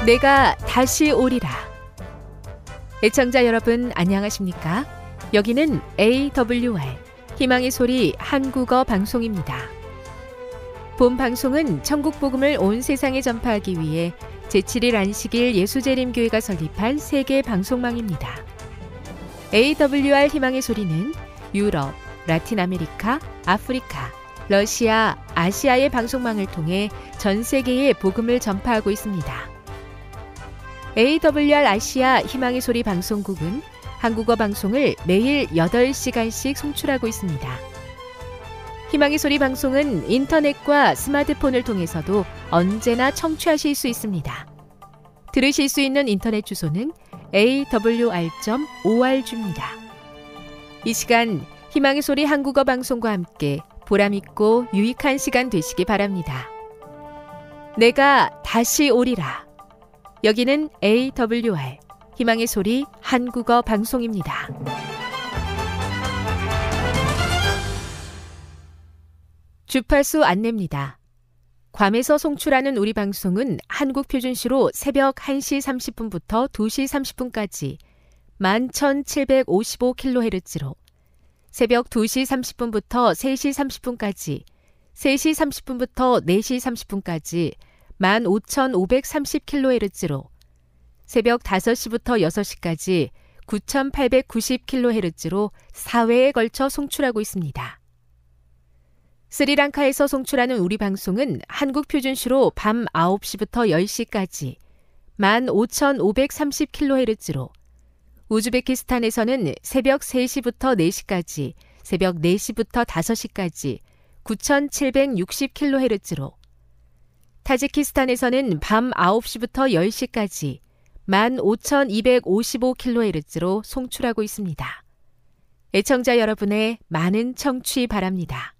내가 다시 오리라. 애청자 여러분 안녕하십니까? 여기는 AWR 희망의 소리 한국어 방송입니다. 본 방송은 천국 복음을 온 세상에 전파하기 위해 제7일 안식일 예수재림교회가 설립한 세계 방송망입니다. AWR 희망의 소리는 유럽, 라틴 아메리카, 아프리카, 러시아, 아시아의 방송망을 통해 전 세계에 복음을 전파하고 있습니다. AWR 아시아 희망의 소리 방송국은 한국어 방송을 매일 8시간씩 송출하고 있습니다. 희망의 소리 방송은 인터넷과 스마트폰을 통해서도 언제나 청취하실 수 있습니다. 들으실 수 있는 인터넷 주소는 awr.org입니다. 이 시간 희망의 소리 한국어 방송과 함께 보람있고 유익한 시간 되시기 바랍니다. 내가 다시 오리라. 여기는 AWR 희망의 소리 한국어 방송입니다. 주파수 안내입니다. 괌에서 송출하는 우리 방송은 한국 표준시로 새벽 1시 30분부터 2시 30분까지 11,755kHz로 새벽 2시 30분부터 3시 30분까지 3시 30분부터 4시 30분까지 15,530kHz로 새벽 5시부터 6시까지 9,890kHz로 4회에 걸쳐 송출하고 있습니다. 스리랑카에서 송출하는 우리 방송은 한국 표준시로 밤 9시부터 10시까지 15,530kHz로 우즈베키스탄에서는 새벽 3시부터 4시까지 새벽 4시부터 5시까지 9,760kHz로 타지키스탄에서는 밤 9시부터 10시까지 15,255kHz로 송출하고 있습니다. 애청자 여러분의 많은 청취 바랍니다.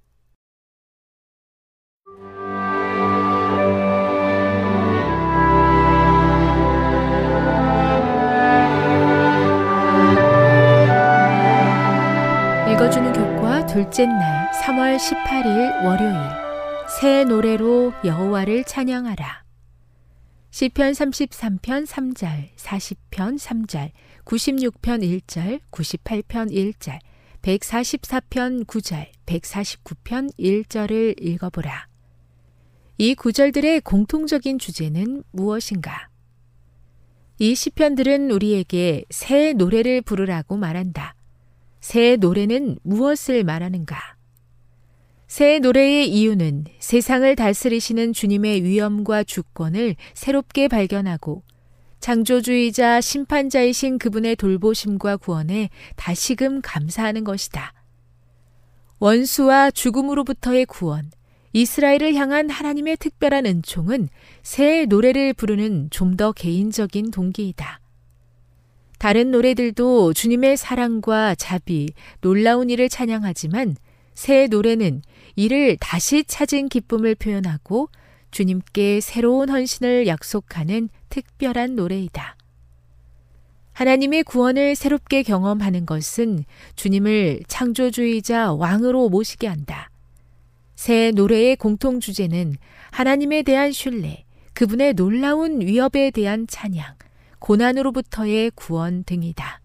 읽어주는 교과 둘째 날 3월 18일 월요일 새 노래로 여호와를 찬양하라. 시편 33편 3절, 40편 3절, 96편 1절, 98편 1절, 144편 9절, 149편 1절을 읽어보라. 이 구절들의 공통적인 주제는 무엇인가? 이 시편들은 우리에게 새 노래를 부르라고 말한다. 새 노래는 무엇을 말하는가? 새 노래의 이유는 세상을 다스리시는 주님의 위엄과 주권을 새롭게 발견하고 창조주의자 심판자이신 그분의 돌보심과 구원에 다시금 감사하는 것이다. 원수와 죽음으로부터의 구원, 이스라엘을 향한 하나님의 특별한 은총은 새 노래를 부르는 좀 더 개인적인 동기이다. 다른 노래들도 주님의 사랑과 자비, 놀라운 일을 찬양하지만 새 노래는 이를 다시 찾은 기쁨을 표현하고 주님께 새로운 헌신을 약속하는 특별한 노래이다. 하나님의 구원을 새롭게 경험하는 것은 주님을 창조주의자 왕으로 모시게 한다. 새 노래의 공통 주제는 하나님에 대한 신뢰, 그분의 놀라운 위협에 대한 찬양, 고난으로부터의 구원 등이다.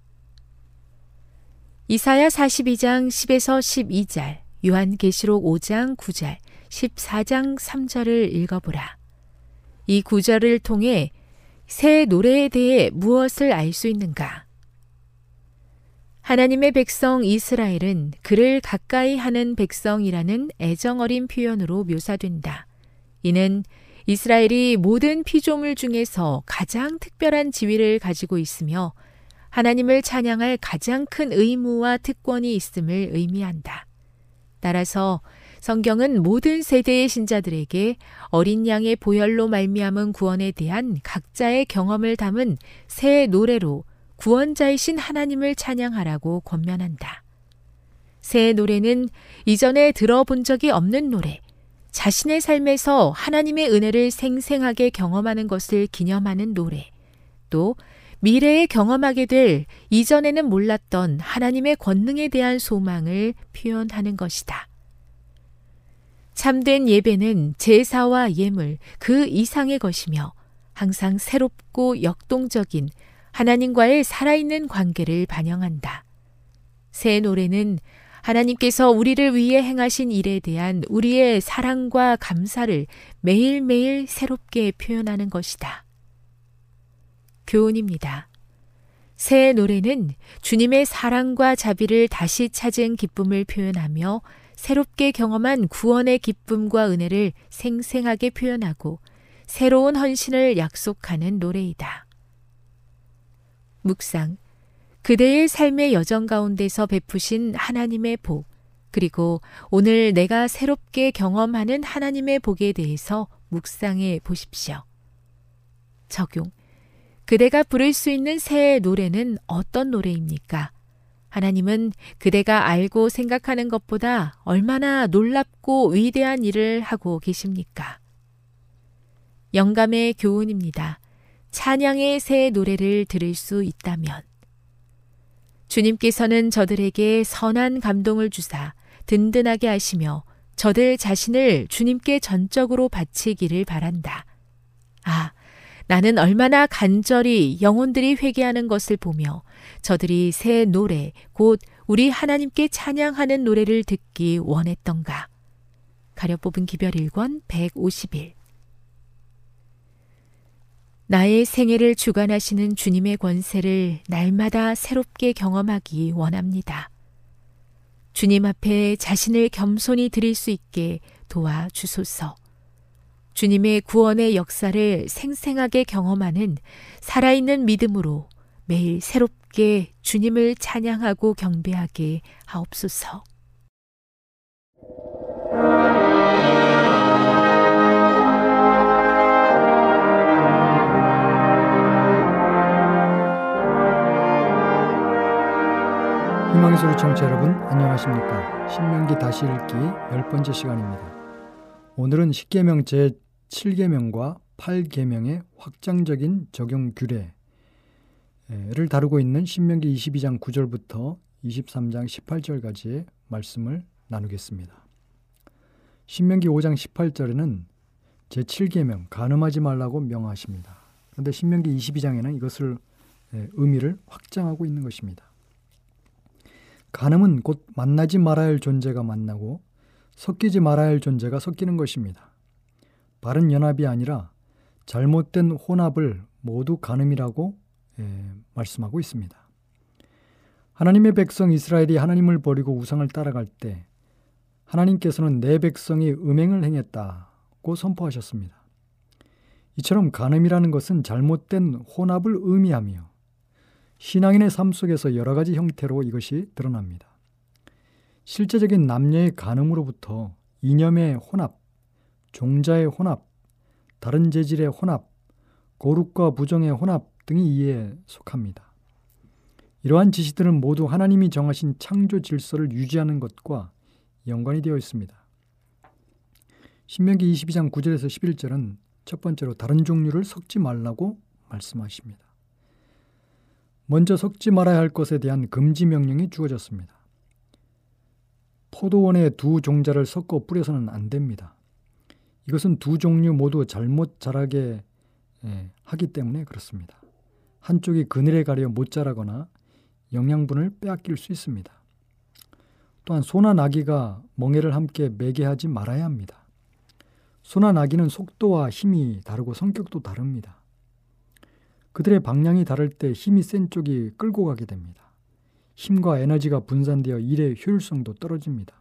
이사야 42장 10에서 12절, 요한계시록 5장 9절, 14장 3절을 읽어보라. 이 구절을 통해 새 노래에 대해 무엇을 알 수 있는가? 하나님의 백성 이스라엘은 그를 가까이 하는 백성이라는 애정어린 표현으로 묘사된다. 이는 이스라엘이 모든 피조물 중에서 가장 특별한 지위를 가지고 있으며 하나님을 찬양할 가장 큰 의무와 특권이 있음을 의미한다. 따라서 성경은 모든 세대의 신자들에게 어린 양의 보혈로 말미암은 구원에 대한 각자의 경험을 담은 새 노래로 구원자이신 하나님을 찬양하라고 권면한다. 새 노래는 이전에 들어본 적이 없는 노래, 자신의 삶에서 하나님의 은혜를 생생하게 경험하는 것을 기념하는 노래, 또 미래에 경험하게 될 이전에는 몰랐던 하나님의 권능에 대한 소망을 표현하는 것이다. 참된 예배는 제사와 예물 그 이상의 것이며 항상 새롭고 역동적인 하나님과의 살아있는 관계를 반영한다. 새 노래는 하나님께서 우리를 위해 행하신 일에 대한 우리의 사랑과 감사를 매일매일 새롭게 표현하는 것이다. 교훈입니다. 새 노래는 주님의 사랑과 자비를 다시 찾은 기쁨을 표현하며 새롭게 경험한 구원의 기쁨과 은혜를 생생하게 표현하고 새로운 헌신을 약속하는 노래이다. 묵상. 그대의 삶의 여정 가운데서 베푸신 하나님의 복, 그리고 오늘 내가 새롭게 경험하는 하나님의 복에 대해서 묵상해 보십시오. 적용. 그대가 부를 수 있는 새 노래는 어떤 노래입니까? 하나님은 그대가 알고 생각하는 것보다 얼마나 놀랍고 위대한 일을 하고 계십니까? 영감의 교훈입니다. 찬양의 새 노래를 들을 수 있다면 주님께서는 저들에게 선한 감동을 주사 든든하게 하시며 저들 자신을 주님께 전적으로 바치기를 바란다. 아, 나는 얼마나 간절히 영혼들이 회개하는 것을 보며 저들이 새 노래, 곧 우리 하나님께 찬양하는 노래를 듣기 원했던가. 가려 뽑은 기별 1권 151. 나의 생애를 주관하시는 주님의 권세를 날마다 새롭게 경험하기 원합니다. 주님 앞에 자신을 겸손히 드릴 수 있게 도와주소서. 주님의 구원의 역사를 생생하게 경험하는 살아있는 믿음으로 매일 새롭게 주님을 찬양하고 경배하게 하옵소서. 희망의 소리 청취자 여러분, 안녕하십니까? 신명기 다시 읽기 10번째 시간입니다. 오늘은 10계명 제7계명과 8계명의 확장적인 적용 규례를 다루고 있는 신명기 22장 9절부터 23장 18절까지의 말씀을 나누겠습니다. 신명기 5장 18절에는 제7계명 간음하지 말라고 명하십니다. 그런데 신명기 22장에는 이것을 의미를 확장하고 있는 것입니다. 간음은 곧 만나지 말아야 할 존재가 만나고 섞이지 말아야 할 존재가 섞이는 것입니다. 바른 연합이 아니라 잘못된 혼합을 모두 간음이라고 말씀하고 있습니다. 하나님의 백성 이스라엘이 하나님을 버리고 우상을 따라갈 때 하나님께서는 내 백성이 음행을 행했다고 선포하셨습니다. 이처럼 간음이라는 것은 잘못된 혼합을 의미하며 신앙인의 삶 속에서 여러 가지 형태로 이것이 드러납니다. 실제적인 남녀의 간음으로부터 이념의 혼합, 종자의 혼합, 다른 재질의 혼합, 거룩과 부정의 혼합 등이 이에 속합니다. 이러한 지시들은 모두 하나님이 정하신 창조 질서를 유지하는 것과 연관이 되어 있습니다. 신명기 22장 9절에서 11절은 첫 번째로 다른 종류를 섞지 말라고 말씀하십니다. 먼저 섞지 말아야 할 것에 대한 금지 명령이 주어졌습니다. 포도원에 두 종자를 섞어 뿌려서는 안 됩니다. 이것은 두 종류 모두 잘못 자라게 하기 때문에 그렇습니다. 한쪽이 그늘에 가려 못 자라거나 영양분을 빼앗길 수 있습니다. 또한 소나 나귀가 멍에를 함께 매게 하지 말아야 합니다. 소나 나귀는 속도와 힘이 다르고 성격도 다릅니다. 그들의 방향이 다를 때 힘이 센 쪽이 끌고 가게 됩니다. 힘과 에너지가 분산되어 일의 효율성도 떨어집니다.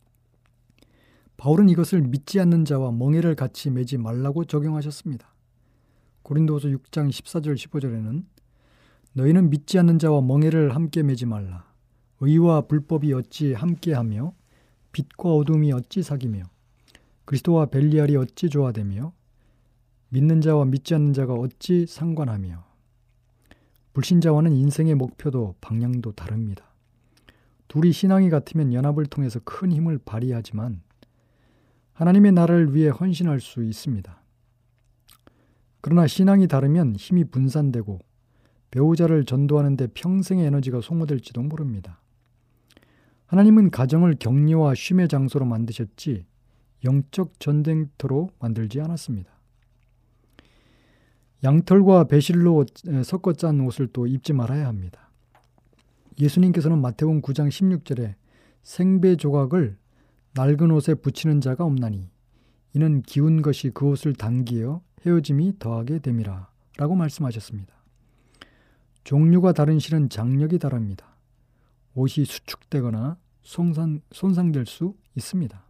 바울은 이것을 믿지 않는 자와 멍에를 같이 매지 말라고 적용하셨습니다. 고린도후서 6장 14절 15절에는 너희는 믿지 않는 자와 멍에를 함께 매지 말라. 의와 불법이 어찌 함께하며 빛과 어둠이 어찌 사귀며 그리스도와 벨리알이 어찌 조화되며 믿는 자와 믿지 않는 자가 어찌 상관하며 불신자와는 인생의 목표도 방향도 다릅니다. 둘이 신앙이 같으면 연합을 통해서 큰 힘을 발휘하지만 하나님의 나라를 위해 헌신할 수 있습니다. 그러나 신앙이 다르면 힘이 분산되고 배우자를 전도하는 데 평생의 에너지가 소모될지도 모릅니다. 하나님은 가정을 격려와 쉼의 장소로 만드셨지 영적 전쟁터로 만들지 않았습니다. 양털과 배실로 섞어 짠 옷을 또 입지 말아야 합니다. 예수님께서는 마태복음 9장 16절에 생배 조각을 낡은 옷에 붙이는 자가 없나니 이는 기운 것이 그 옷을 당기어 헤어짐이 더하게 됨이라 라고 말씀하셨습니다. 종류가 다른 실은 장력이 다릅니다. 옷이 수축되거나 손상될 수 있습니다.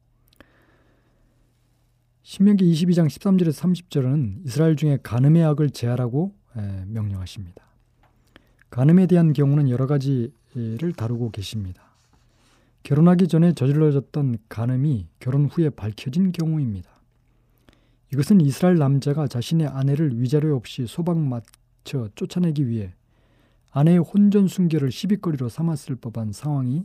신명기 22장 13절에서 30절은 이스라엘 중에 간음의 악을 제하라고 명령하십니다. 간음에 대한 경우는 여러 가지를 다루고 계십니다. 결혼하기 전에 저질러졌던 간음이 결혼 후에 밝혀진 경우입니다. 이것은 이스라엘 남자가 자신의 아내를 위자료 없이 소박 맞춰 쫓아내기 위해 아내의 혼전 순결을 시비거리로 삼았을 법한 상황에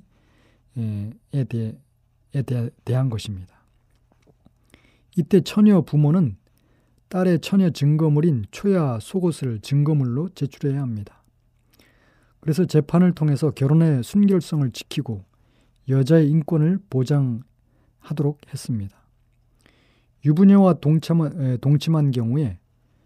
대한 것입니다. 이때 처녀 부모는 딸의 처녀 증거물인 초야 속옷을 증거물로 제출해야 합니다. 그래서 재판을 통해서 결혼의 순결성을 지키고 여자의 인권을 보장하도록 했습니다. 유부녀와 동침한 경우에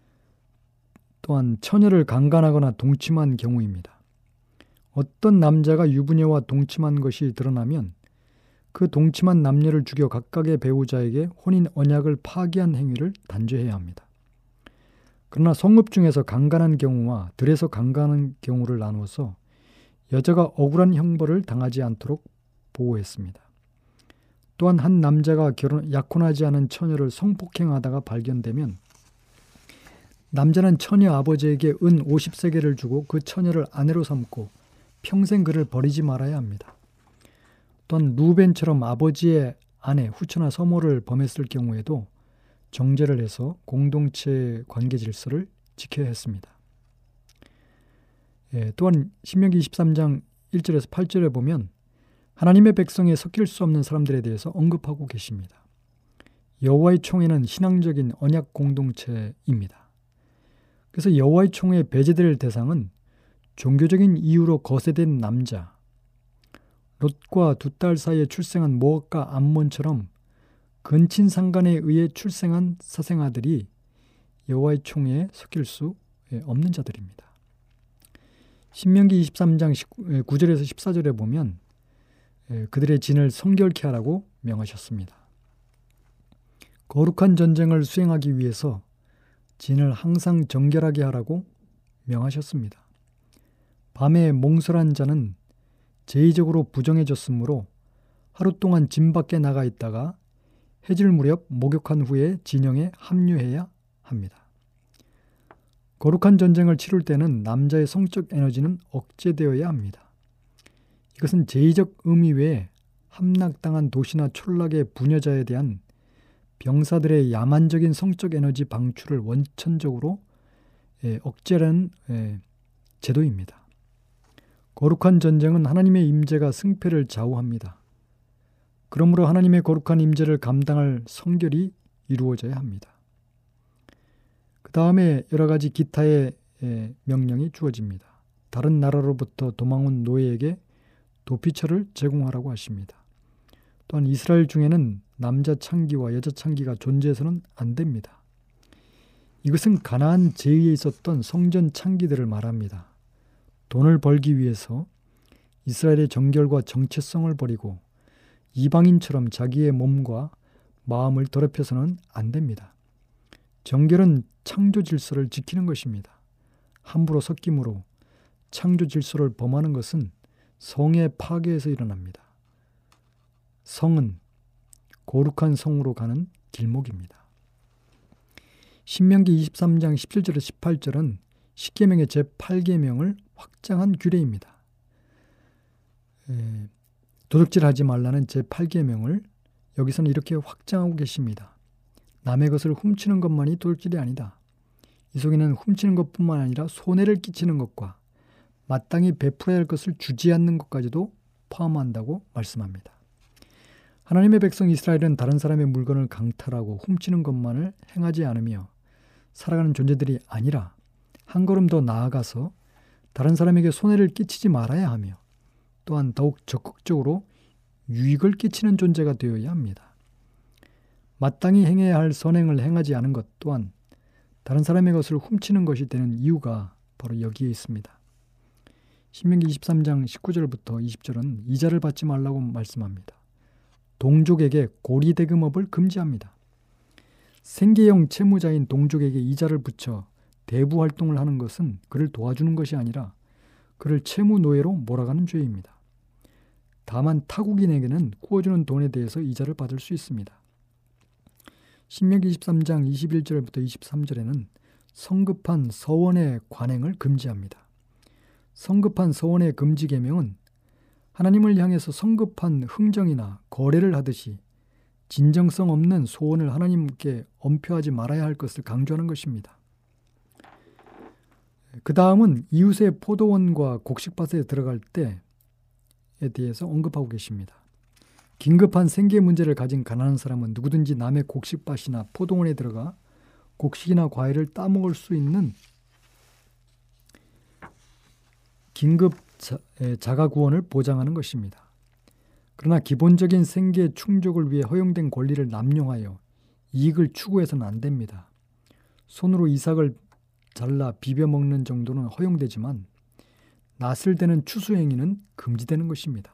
또한 처녀를 강간하거나 동침한 경우입니다. 어떤 남자가 유부녀와 동침한 것이 드러나면 그 동침한 남녀를 죽여 각각의 배우자에게 혼인 언약을 파기한 행위를 단죄해야 합니다. 그러나 성읍 중에서 강간한 경우와 들에서 강간한 경우를 나누어서 여자가 억울한 형벌을 당하지 않도록 보호했습니다. 또한 한 남자가 약혼하지 않은 처녀를 성폭행하다가 발견되면 남자는 처녀 아버지에게 은 50세겔을 주고 그 처녀를 아내로 삼고 평생 그를 버리지 말아야 합니다. 또한 루벤처럼 아버지의 아내, 후처나 서모를 범했을 경우에도 정죄를 해서 공동체 관계 질서를 지켜야 했습니다. 또한 신명기 23장 1절에서 8절에 보면 하나님의 백성에 섞일 수 없는 사람들에 대해서 언급하고 계십니다. 여호와의 총회는 신앙적인 언약 공동체입니다. 그래서 여호와의 총회에 배제될 대상은 종교적인 이유로 거세된 남자, 롯과 두 딸 사이에 출생한 모압과 암몬처럼 근친 상간에 의해 출생한 사생아들이 여호와의 총회에 섞일 수 없는 자들입니다. 신명기 23장 9절에서 14절에 보면 그들의 진을 성결케 하라고 명하셨습니다. 거룩한 전쟁을 수행하기 위해서 진을 항상 정결하게 하라고 명하셨습니다. 밤에 몽설한 자는 제의적으로 부정해졌으므로 하루 동안 진 밖에 나가 있다가 해질 무렵 목욕한 후에 진영에 합류해야 합니다. 거룩한 전쟁을 치룰 때는 남자의 성적 에너지는 억제되어야 합니다. 이것은 제의적 의미 외에 함락당한 도시나 촌락의 부녀자에 대한 병사들의 야만적인 성적 에너지 방출을 원천적으로 억제하는 제도입니다. 거룩한 전쟁은 하나님의 임재가 승패를 좌우합니다. 그러므로 하나님의 거룩한 임재를 감당할 성결이 이루어져야 합니다. 그 다음에 여러 가지 기타의 명령이 주어집니다. 다른 나라로부터 도망온 노예에게 도피처를 제공하라고 하십니다. 또한 이스라엘 중에는 남자 창기와 여자 창기가 존재해서는 안 됩니다. 이것은 가나안 제위에 있었던 성전 창기들을 말합니다. 돈을 벌기 위해서 이스라엘의 정결과 정체성을 버리고 이방인처럼 자기의 몸과 마음을 더럽혀서는 안 됩니다. 정결은 창조 질서를 지키는 것입니다. 함부로 섞임으로 창조 질서를 범하는 것은 성의 파괴에서 일어납니다. 성은 거룩한 성으로 가는 길목입니다. 신명기 23장 17절에서 18절은 십계명의 제8계명을 확장한 규례입니다. 도둑질하지 말라는 제8계명을 여기서는 이렇게 확장하고 계십니다. 남의 것을 훔치는 것만이 도둑질이 아니다. 이 속에는 훔치는 것뿐만 아니라 손해를 끼치는 것과 마땅히 베풀어야 할 것을 주지 않는 것까지도 포함한다고 말씀합니다. 하나님의 백성 이스라엘은 다른 사람의 물건을 강탈하고 훔치는 것만을 행하지 않으며 살아가는 존재들이 아니라 한 걸음 더 나아가서 다른 사람에게 손해를 끼치지 말아야 하며 또한 더욱 적극적으로 유익을 끼치는 존재가 되어야 합니다. 마땅히 행해야 할 선행을 행하지 않은 것 또한 다른 사람의 것을 훔치는 것이 되는 이유가 바로 여기에 있습니다. 신명기 23장 19절부터 20절은 이자를 받지 말라고 말씀합니다. 동족에게 고리대금업을 금지합니다. 생계형 채무자인 동족에게 이자를 붙여 대부 활동을 하는 것은 그를 도와주는 것이 아니라 그를 채무 노예로 몰아가는 죄입니다. 다만 타국인에게는 구워주는 돈에 대해서 이자를 받을 수 있습니다. 신명기 23장 21절부터 23절에는 성급한 서원의 관행을 금지합니다. 성급한 서원의 금지 계명은 하나님을 향해서 성급한 흥정이나 거래를 하듯이 진정성 없는 소원을 하나님께 엄표하지 말아야 할 것을 강조하는 것입니다. 그 다음은 이웃의 포도원과 곡식밭에 들어갈 때에 대해서 언급하고 계십니다. 긴급한 생계 문제를 가진 가난한 사람은 누구든지 남의 곡식밭이나 포도원에 들어가 곡식이나 과일을 따먹을 수 있는 긴급 자가 구원을 보장하는 것입니다. 그러나 기본적인 생계 충족을 위해 허용된 권리를 남용하여 이익을 추구해서는 안 됩니다. 손으로 이삭을 잘라 비벼 먹는 정도는 허용되지만 낫을 대는 추수행위는 금지되는 것입니다.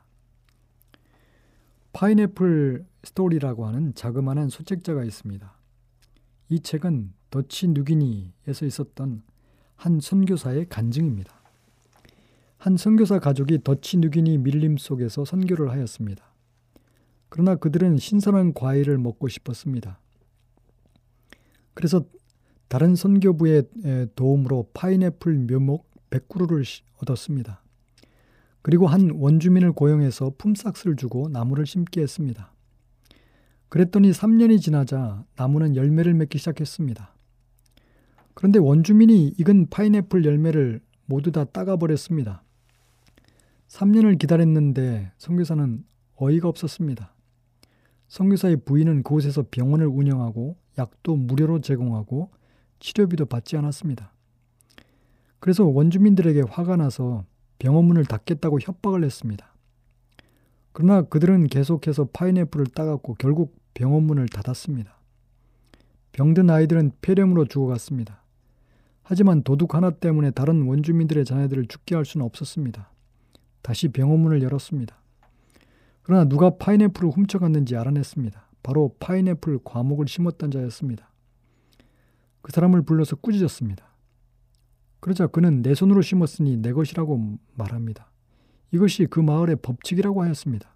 파인애플 스토리라고 하는 자그마한 소책자가 있습니다. 이 책은 더치 뉴기니에서 있었던 한 선교사의 간증입니다. 한 선교사 가족이 더치 뉴기니 밀림 속에서 선교를 하였습니다. 그러나 그들은 신선한 과일을 먹고 싶었습니다. 그래서 다른 선교부의 도움으로 파인애플 묘목 100그루를 얻었습니다. 그리고 한 원주민을 고용해서 품삯을 주고 나무를 심게 했습니다. 그랬더니 3년이 지나자 나무는 열매를 맺기 시작했습니다. 그런데 원주민이 익은 파인애플 열매를 모두 다 따가버렸습니다. 3년을 기다렸는데 선교사는 어이가 없었습니다. 선교사의 부인은 그곳에서 병원을 운영하고 약도 무료로 제공하고 치료비도 받지 않았습니다. 그래서 원주민들에게 화가 나서 병원문을 닫겠다고 협박을 했습니다. 그러나 그들은 계속해서 파인애플을 따갔고 결국 병원문을 닫았습니다. 병든 아이들은 폐렴으로 죽어갔습니다. 하지만 도둑 하나 때문에 다른 원주민들의 자녀들을 죽게 할 수는 없었습니다. 다시 병원문을 열었습니다. 그러나 누가 파인애플을 훔쳐갔는지 알아냈습니다. 바로 파인애플 과목을 심었던 자였습니다. 그 사람을 불러서 꾸짖었습니다. 그러자 그는 내 손으로 심었으니 내 것이라고 말합니다. 이것이 그 마을의 법칙이라고 하였습니다.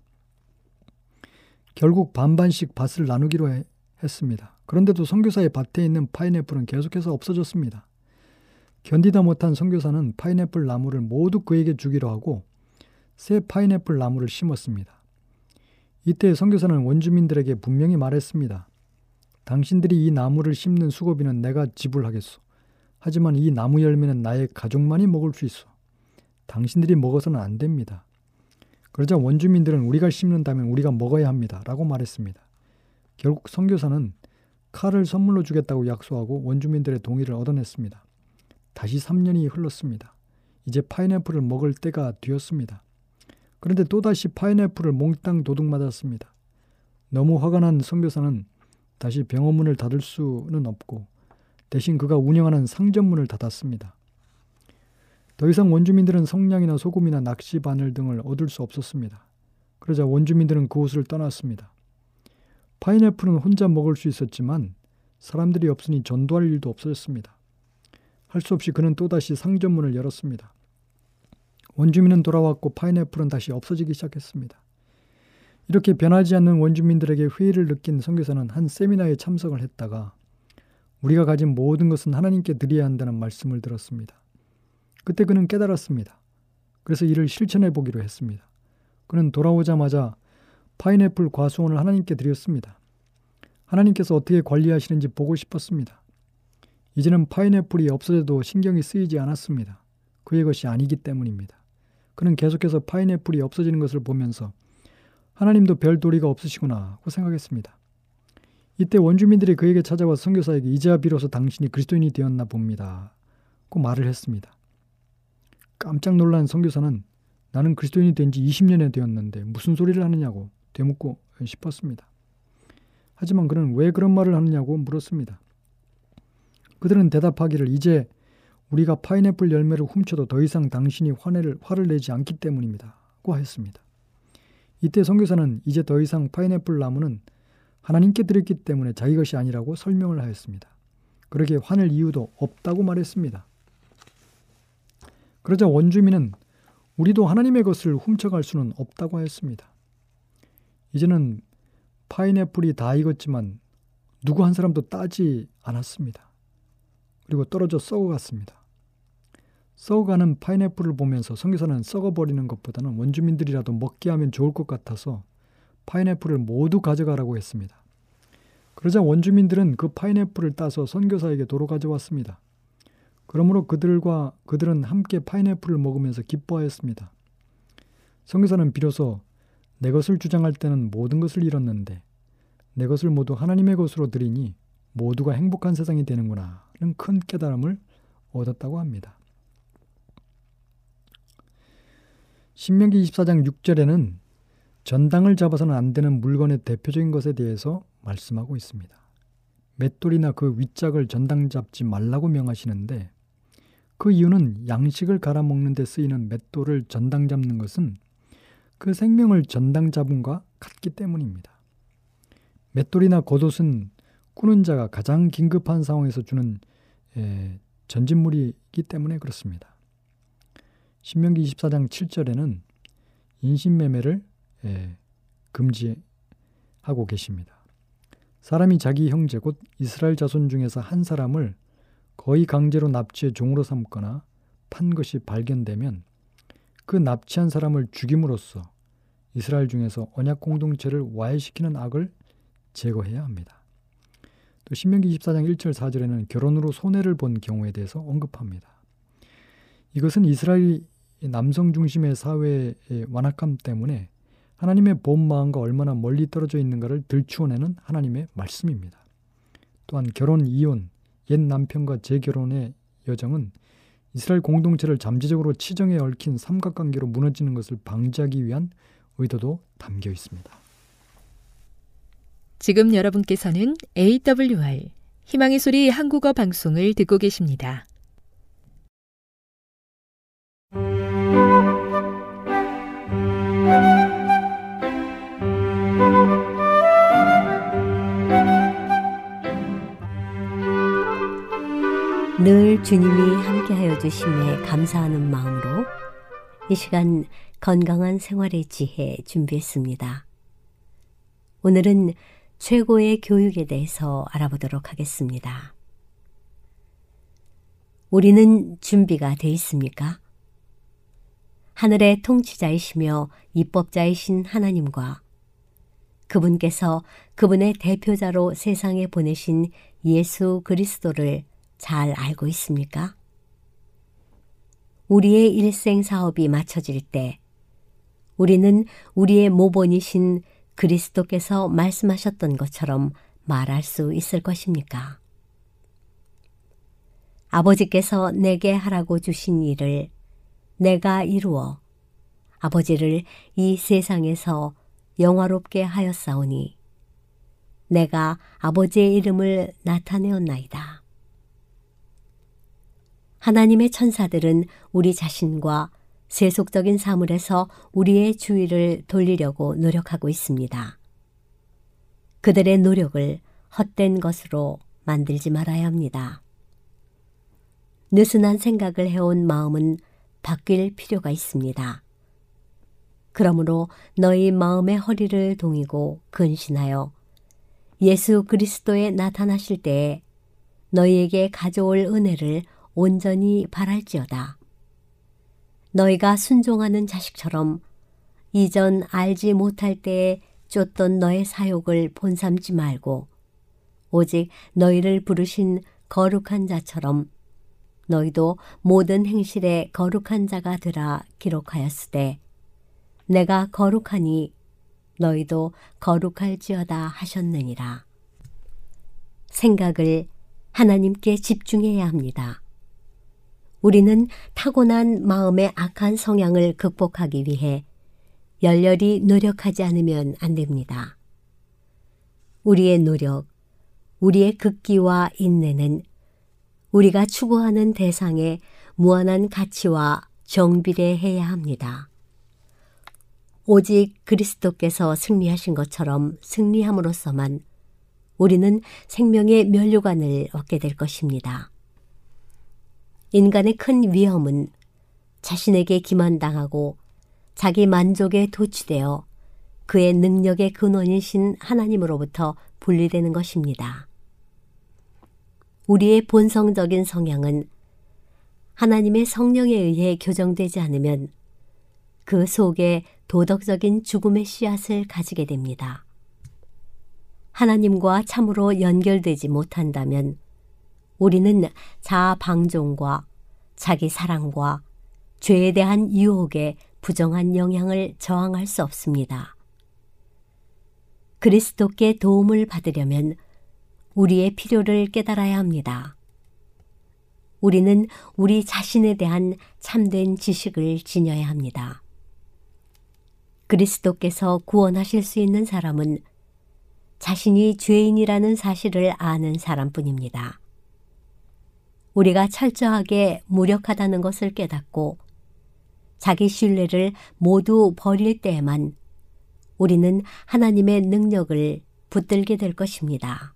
결국 반반씩 밭을 나누기로 했습니다. 그런데도 선교사의 밭에 있는 파인애플은 계속해서 없어졌습니다. 견디다 못한 선교사는 파인애플 나무를 모두 그에게 주기로 하고 새 파인애플 나무를 심었습니다. 이때 선교사는 원주민들에게 분명히 말했습니다. 당신들이 이 나무를 심는 수고비는 내가 지불하겠소. 하지만 이 나무 열매는 나의 가족만이 먹을 수 있어. 당신들이 먹어서는 안 됩니다. 그러자 원주민들은 우리가 심는다면 우리가 먹어야 합니다. 라고 말했습니다. 결국 선교사는 칼을 선물로 주겠다고 약속하고 원주민들의 동의를 얻어냈습니다. 다시 3년이 흘렀습니다. 이제 파인애플을 먹을 때가 되었습니다. 그런데 또다시 파인애플을 몽땅 도둑맞았습니다. 너무 화가 난 선교사는 다시 병원문을 닫을 수는 없고 대신 그가 운영하는 상점문을 닫았습니다. 더 이상 원주민들은 성냥이나 소금이나 낚시 바늘 등을 얻을 수 없었습니다. 그러자 원주민들은 그곳을 떠났습니다. 파인애플은 혼자 먹을 수 있었지만 사람들이 없으니 전도할 일도 없어졌습니다. 할 수 없이 그는 또다시 상점문을 열었습니다. 원주민은 돌아왔고 파인애플은 다시 없어지기 시작했습니다. 이렇게 변하지 않는 원주민들에게 회의를 느낀 선교사는 한 세미나에 참석을 했다가 우리가 가진 모든 것은 하나님께 드려야 한다는 말씀을 들었습니다. 그때 그는 깨달았습니다. 그래서 이를 실천해 보기로 했습니다. 그는 돌아오자마자 파인애플 과수원을 하나님께 드렸습니다. 하나님께서 어떻게 관리하시는지 보고 싶었습니다. 이제는 파인애플이 없어져도 신경이 쓰이지 않았습니다. 그의 것이 아니기 때문입니다. 그는 계속해서 파인애플이 없어지는 것을 보면서 하나님도 별 도리가 없으시구나 하고 생각했습니다. 이때 원주민들이 그에게 찾아와 선교사에게 이제야 비로소 당신이 그리스도인이 되었나 봅니다. 고 말을 했습니다. 깜짝 놀란 선교사는 나는 그리스도인이 된 지 20년이 되었는데 무슨 소리를 하느냐고 되묻고 싶었습니다. 하지만 그는 왜 그런 말을 하느냐고 물었습니다. 그들은 대답하기를 이제 우리가 파인애플 열매를 훔쳐도 더 이상 당신이 화를 내지 않기 때문입니다. 고 하였습니다. 이때 선교사는 이제 더 이상 파인애플 나무는 하나님께 드렸기 때문에 자기 것이 아니라고 설명을 하였습니다. 그러기에 화낼 이유도 없다고 말했습니다. 그러자 원주민은 우리도 하나님의 것을 훔쳐갈 수는 없다고 하였습니다. 이제는 파인애플이 다 익었지만 누구 한 사람도 따지 않았습니다. 그리고 떨어져 썩어갔습니다. 썩어가는 파인애플을 보면서 선교사는 썩어버리는 것보다는 원주민들이라도 먹게 하면 좋을 것 같아서 파인애플을 모두 가져가라고 했습니다. 그러자 원주민들은 그 파인애플을 따서 선교사에게 도로 가져왔습니다. 그러므로 그들은 함께 파인애플을 먹으면서 기뻐하였습니다. 선교사는 비로소 내 것을 주장할 때는 모든 것을 잃었는데 내 것을 모두 하나님의 것으로 드리니 모두가 행복한 세상이 되는구나는 큰 깨달음을 얻었다고 합니다. 신명기 24장 6절에는 전당을 잡아서는 안 되는 물건의 대표적인 것에 대해서 말씀하고 있습니다. 맷돌이나 그 윗짝을 전당 잡지 말라고 명하시는데 그 이유는 양식을 갈아 먹는 데 쓰이는 맷돌을 전당 잡는 것은 그 생명을 전당 잡음과 같기 때문입니다. 맷돌이나 겉옷은 꾸는 자가 가장 긴급한 상황에서 주는 전진물이기 때문에 그렇습니다. 신명기 24장 7절에는 인신매매를 금지하고 계십니다. 사람이 자기 형제 곧 이스라엘 자손 중에서 한 사람을 거의 강제로 납치해 종으로 삼거나 판 것이 발견되면 그 납치한 사람을 죽임으로써 이스라엘 중에서 언약 공동체를 와해시키는 악을 제거해야 합니다. 또 신명기 24장 1절 4절에는 결혼으로 손해를 본 경우에 대해서 언급합니다. 이것은 이스라엘 남성 중심의 사회의 완악함 때문에 하나님의 본 마음과 얼마나 멀리 떨어져 있는가를 들추어내는 하나님의 말씀입니다. 또한 결혼, 이혼, 옛 남편과 재결혼의 여정은 이스라엘 공동체를 잠재적으로 치정에 얽힌 삼각관계로 무너지는 것을 방지하기 위한 의도도 담겨 있습니다. 지금 여러분께서는 AWR 희망의 소리 한국어 방송을 듣고 계십니다. 늘 주님이 함께하여 주심에 감사하는 마음으로 이 시간 건강한 생활의 지혜 준비했습니다. 오늘은 최고의 교육에 대해서 알아보도록 하겠습니다. 우리는 준비가 돼 있습니까? 하늘의 통치자이시며 입법자이신 하나님과 그분께서 그분의 대표자로 세상에 보내신 예수 그리스도를 잘 알고 있습니까? 우리의 일생 사업이 마쳐질 때 우리는 우리의 모본이신 그리스도께서 말씀하셨던 것처럼 말할 수 있을 것입니까? 아버지께서 내게 하라고 주신 일을 내가 이루어 아버지를 이 세상에서 영화롭게 하였사오니 내가 아버지의 이름을 나타내었나이다. 하나님의 천사들은 우리 자신과 세속적인 사물에서 우리의 주의를 돌리려고 노력하고 있습니다. 그들의 노력을 헛된 것으로 만들지 말아야 합니다. 느슨한 생각을 해온 마음은 바뀔 필요가 있습니다. 그러므로 너희 마음의 허리를 동이고 근신하여 예수 그리스도에 나타나실 때에 너희에게 가져올 은혜를 온전히 바랄지어다. 너희가 순종하는 자식처럼 이전 알지 못할 때에 쫓던 너의 사욕을 본삼지 말고 오직 너희를 부르신 거룩한 자처럼 너희도 모든 행실에 거룩한 자가 되라 기록하였으되 내가 거룩하니 너희도 거룩할지어다 하셨느니라. 생각을 하나님께 집중해야 합니다. 우리는 타고난 마음의 악한 성향을 극복하기 위해 열렬히 노력하지 않으면 안 됩니다. 우리의 노력, 우리의 극기와 인내는 우리가 추구하는 대상에 무한한 가치와 정비례해야 합니다. 오직 그리스도께서 승리하신 것처럼 승리함으로써만 우리는 생명의 면류관을 얻게 될 것입니다. 인간의 큰 위험은 자신에게 기만당하고 자기 만족에 도취되어 그의 능력의 근원이신 하나님으로부터 분리되는 것입니다. 우리의 본성적인 성향은 하나님의 성령에 의해 교정되지 않으면 그 속에 도덕적인 죽음의 씨앗을 가지게 됩니다. 하나님과 참으로 연결되지 못한다면 우리는 자아 방종과 자기 사랑과 죄에 대한 유혹에 부정한 영향을 저항할 수 없습니다. 그리스도께 도움을 받으려면 우리의 필요를 깨달아야 합니다. 우리는 우리 자신에 대한 참된 지식을 지녀야 합니다. 그리스도께서 구원하실 수 있는 사람은 자신이 죄인이라는 사실을 아는 사람뿐입니다. 우리가 철저하게 무력하다는 것을 깨닫고 자기 신뢰를 모두 버릴 때에만 우리는 하나님의 능력을 붙들게 될 것입니다.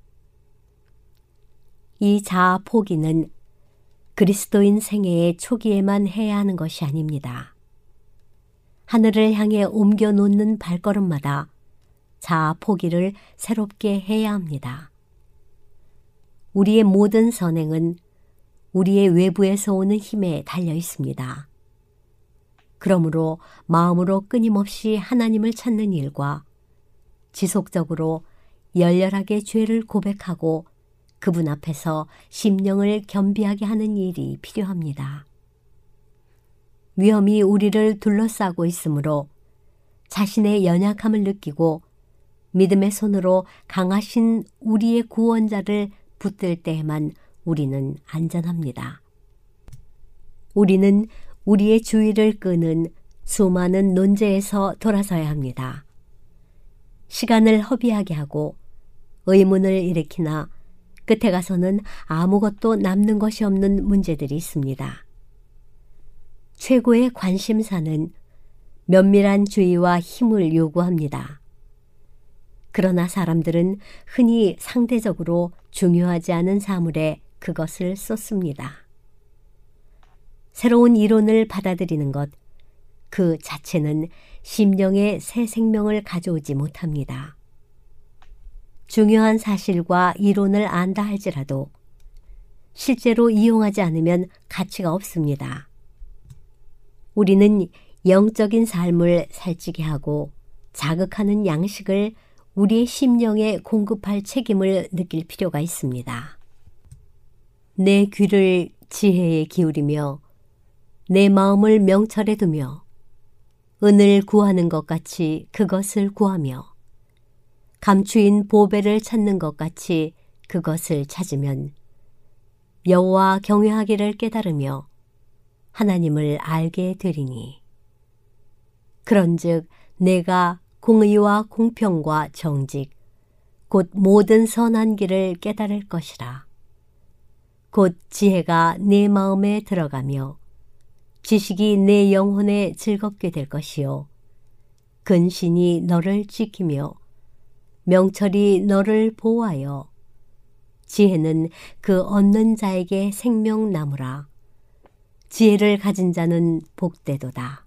이 자아 포기는 그리스도인 생애의 초기에만 해야 하는 것이 아닙니다. 하늘을 향해 옮겨 놓는 발걸음마다 자아 포기를 새롭게 해야 합니다. 우리의 모든 선행은 우리의 외부에서 오는 힘에 달려 있습니다. 그러므로 마음으로 끊임없이 하나님을 찾는 일과 지속적으로 열렬하게 죄를 고백하고 그분 앞에서 심령을 겸비하게 하는 일이 필요합니다. 위험이 우리를 둘러싸고 있으므로 자신의 연약함을 느끼고 믿음의 손으로 강하신 우리의 구원자를 붙들 때에만 우리는 안전합니다. 우리는 우리의 주의를 끄는 수많은 논제에서 돌아서야 합니다. 시간을 허비하게 하고 의문을 일으키나 끝에 가서는 아무것도 남는 것이 없는 문제들이 있습니다. 최고의 관심사는 면밀한 주의와 힘을 요구합니다. 그러나 사람들은 흔히 상대적으로 중요하지 않은 사물에 그것을 쏟습니다. 새로운 이론을 받아들이는 것, 그 자체는 심령의 새 생명을 가져오지 못합니다. 중요한 사실과 이론을 안다 할지라도 실제로 이용하지 않으면 가치가 없습니다. 우리는 영적인 삶을 살찌게 하고 자극하는 양식을 우리의 심령에 공급할 책임을 느낄 필요가 있습니다. 내 귀를 지혜에 기울이며 내 마음을 명철에 두며 은을 구하는 것 같이 그것을 구하며 감추인 보배를 찾는 것 같이 그것을 찾으면 여호와 경외하기를 깨달으며 하나님을 알게 되리니 그런즉 내가 공의와 공평과 정직 곧 모든 선한 길을 깨달을 것이라. 곧 지혜가 내 마음에 들어가며 지식이 내 영혼에 즐겁게 될 것이요 근신이 너를 지키며 명철이 너를 보호하여 지혜는 그 얻는 자에게 생명나무라. 지혜를 가진 자는 복되도다.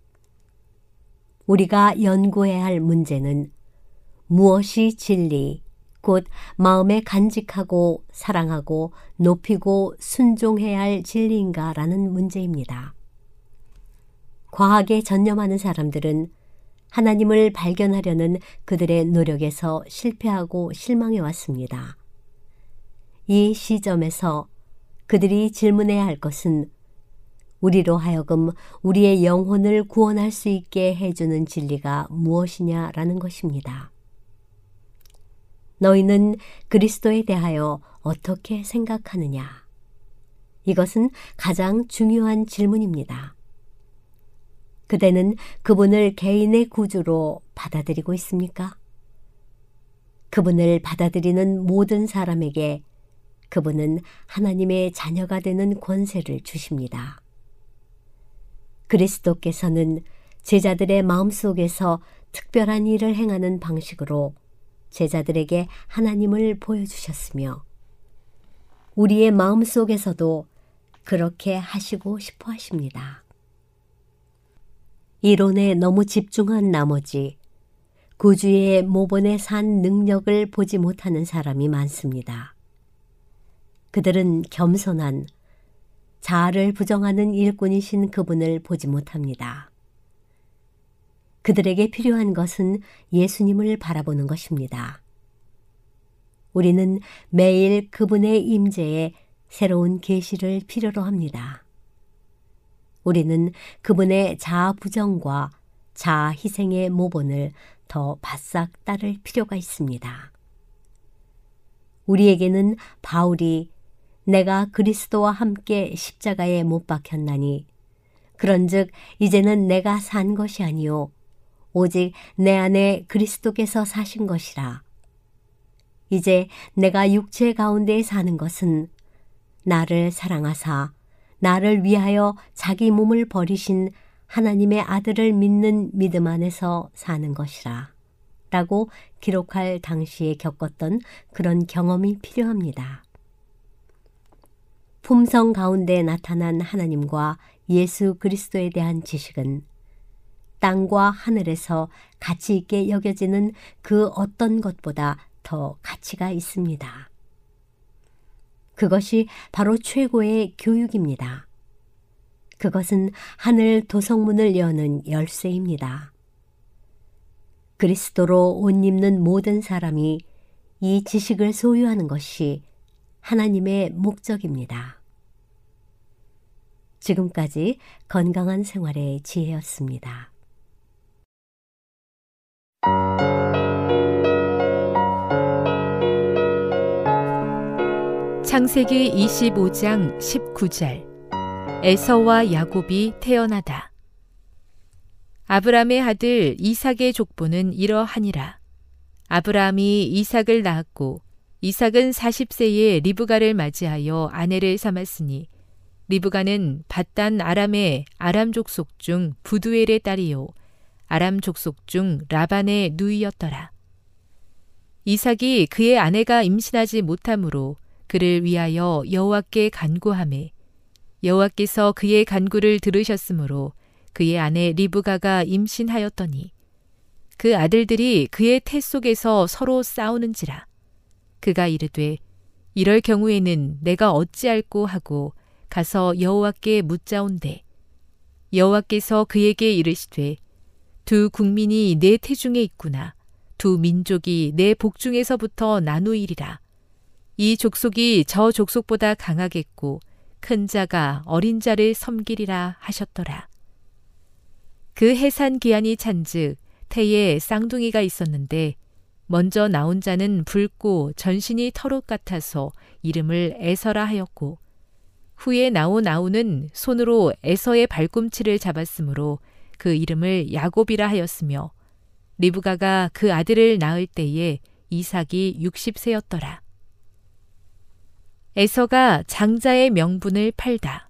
우리가 연구해야 할 문제는 무엇이 진리, 곧 마음에 간직하고 사랑하고 높이고 순종해야 할 진리인가라는 문제입니다. 과학에 전념하는 사람들은 하나님을 발견하려는 그들의 노력에서 실패하고 실망해 왔습니다. 이 시점에서 그들이 질문해야 할 것은 우리로 하여금 우리의 영혼을 구원할 수 있게 해주는 진리가 무엇이냐라는 것입니다. 너희는 그리스도에 대하여 어떻게 생각하느냐? 이것은 가장 중요한 질문입니다. 그대는 그분을 개인의 구주로 받아들이고 있습니까? 그분을 받아들이는 모든 사람에게 그분은 하나님의 자녀가 되는 권세를 주십니다. 그리스도께서는 제자들의 마음속에서 특별한 일을 행하는 방식으로 제자들에게 하나님을 보여주셨으며 우리의 마음속에서도 그렇게 하시고 싶어 하십니다. 이론에 너무 집중한 나머지 구주의 모본에 산 능력을 보지 못하는 사람이 많습니다. 그들은 겸손한 자아를 부정하는 일꾼이신 그분을 보지 못합니다. 그들에게 필요한 것은 예수님을 바라보는 것입니다. 우리는 매일 그분의 임재에 새로운 계시를 필요로 합니다. 우리는 그분의 자아 부정과 자아 희생의 모본을 더 바싹 따를 필요가 있습니다. 우리에게는 바울이 내가 그리스도와 함께 십자가에 못 박혔나니 그런즉 이제는 내가 산 것이 아니요 오직 내 안에 그리스도께서 사신 것이라. 이제 내가 육체 가운데 사는 것은 나를 사랑하사 나를 위하여 자기 몸을 버리신 하나님의 아들을 믿는 믿음 안에서 사는 것이라 라고 기록할 당시에 겪었던 그런 경험이 필요합니다. 품성 가운데 나타난 하나님과 예수 그리스도에 대한 지식은 땅과 하늘에서 가치 있게 여겨지는 그 어떤 것보다 더 가치가 있습니다. 그것이 바로 최고의 교육입니다. 그것은 하늘 도성문을 여는 열쇠입니다. 그리스도로 옷 입는 모든 사람이 이 지식을 소유하는 것이 하나님의 목적입니다. 지금까지 건강한 생활의 지혜였습니다. 창세기 25장 19절 에서와 야곱이 태어나다. 아브라함의 아들 이삭의 족보는 이러하니라. 아브라함이 이삭을 낳았고 이삭은 40세에 리브가를 맞이하여 아내를 삼았으니 리브가는 밧단 아람의 아람 족속 중 부두엘의 딸이요 아람 족속 중 라반의 누이였더라. 이삭이 그의 아내가 임신하지 못하므로 그를 위하여 여호와께 간구하매 여호와께서 그의 간구를 들으셨으므로 그의 아내 리브가가 임신하였더니 그 아들들이 그의 태 속에서 서로 싸우는지라. 그가 이르되 이럴 경우에는 내가 어찌할꼬 하고 가서 여호와께 묻자온대. 여호와께서 그에게 이르시되 두 국민이 내 태중에 있구나. 두 민족이 내 복중에서부터 나누이리라. 이 족속이 저 족속보다 강하겠고 큰 자가 어린 자를 섬기리라 하셨더라. 그 해산 기한이 찬즉 태에 쌍둥이가 있었는데 먼저 나온 자는 붉고 전신이 털옷 같아서 이름을 에서라 하였고 후에 나온 아우는 손으로 에서의 발꿈치를 잡았으므로 그 이름을 야곱이라 하였으며 리브가가 그 아들을 낳을 때에 이삭이 60세였더라. 에서가 장자의 명분을 팔다.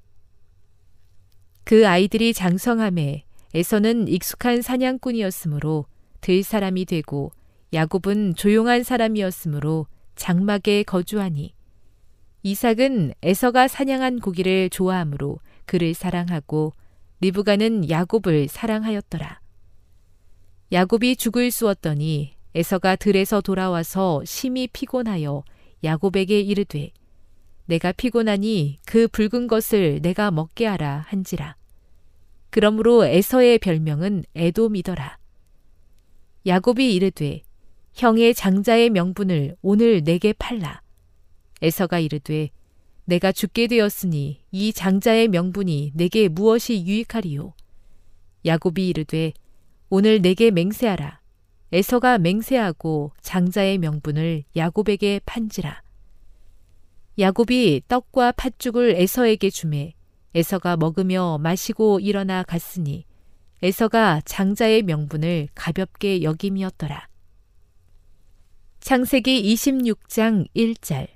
그 아이들이 장성함에 에서는 익숙한 사냥꾼이었으므로 들 사람이 되고 야곱은 조용한 사람이었으므로 장막에 거주하니 이삭은 에서가 사냥한 고기를 좋아하므로 그를 사랑하고 리브가는 야곱을 사랑하였더라. 야곱이 죽을 쑤었더니 에서가 들에서 돌아와서 심히 피곤하여 야곱에게 이르되 내가 피곤하니 그 붉은 것을 내가 먹게 하라 한지라. 그러므로 에서의 별명은 에돔이더라. 야곱이 이르되 형의 장자의 명분을 오늘 내게 팔라. 에서가 이르되 내가 죽게 되었으니 이 장자의 명분이 내게 무엇이 유익하리요. 야곱이 이르되 오늘 내게 맹세하라. 에서가 맹세하고 장자의 명분을 야곱에게 판지라. 야곱이 떡과 팥죽을 에서에게 주매 에서가 먹으며 마시고 일어나 갔으니 에서가 장자의 명분을 가볍게 여김이었더라. 창세기 26장 1절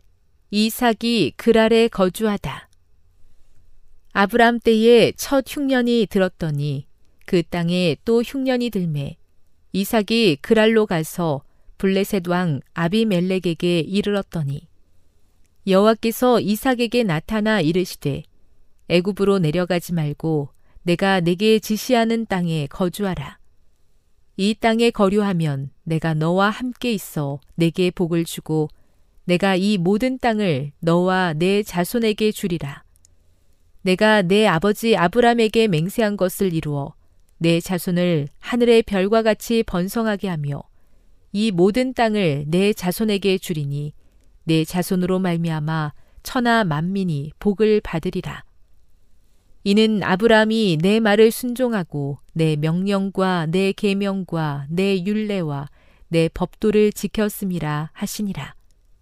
이삭이 그랄에 거주하다. 아브람 때에 첫 흉년이 들었더니 그 땅에 또 흉년이 들매 이삭이 그랄로 가서 블레셋 왕 아비멜렉에게 이르렀더니 여호와께서 이삭에게 나타나 이르시되 애굽으로 내려가지 말고 내가 내게 지시하는 땅에 거주하라. 이 땅에 거류하면 내가 너와 함께 있어 내게 복을 주고 내가 이 모든 땅을 너와 내 자손에게 주리라. 내가 내 아버지 아브람에게 맹세한 것을 이루어 내 자손을 하늘의 별과 같이 번성하게 하며 이 모든 땅을 내 자손에게 주리니 내 자손으로 말미암아 천하 만민이 복을 받으리라. 이는 아브람이 내 말을 순종하고 내 명령과 내 계명과 내 율례와 내 법도를 지켰음이라 하시니라.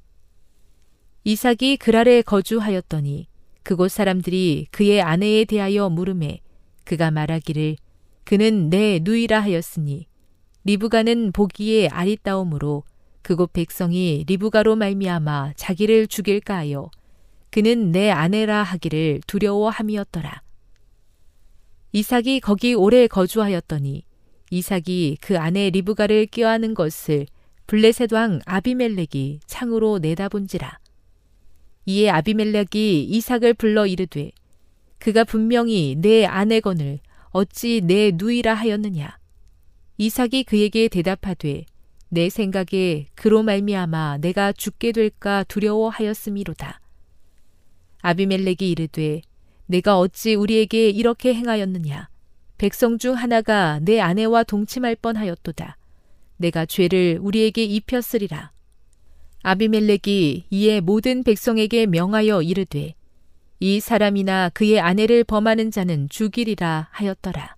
이삭이 그랄에 거주하였더니 그곳 사람들이 그의 아내에 대하여 물으매 그가 말하기를 그는 내 누이라 하였으니 리브가는 보기에 아리따움으로 그곳 백성이 리브가로 말미암아 자기를 죽일까 하여 그는 내 아내라 하기를 두려워함이었더라. 이삭이 거기 오래 거주하였더니 이삭이 그 아내 리브가를 껴안은 것을 블레셋 왕 아비멜렉이 창으로 내다본지라. 이에 아비멜렉이 이삭을 불러 이르되 그가 분명히 내 아내거늘 어찌 내 누이라 하였느냐. 이삭이 그에게 대답하되 내 생각에 그로 말미암아 내가 죽게 될까 두려워하였음이로다. 아비멜렉이 이르되 내가 어찌 우리에게 이렇게 행하였느냐. 백성 중 하나가 내 아내와 동침할 뻔하였도다. 내가 죄를 우리에게 입혔으리라. 아비멜렉이 이에 모든 백성에게 명하여 이르되 이 사람이나 그의 아내를 범하는 자는 죽이리라 하였더라.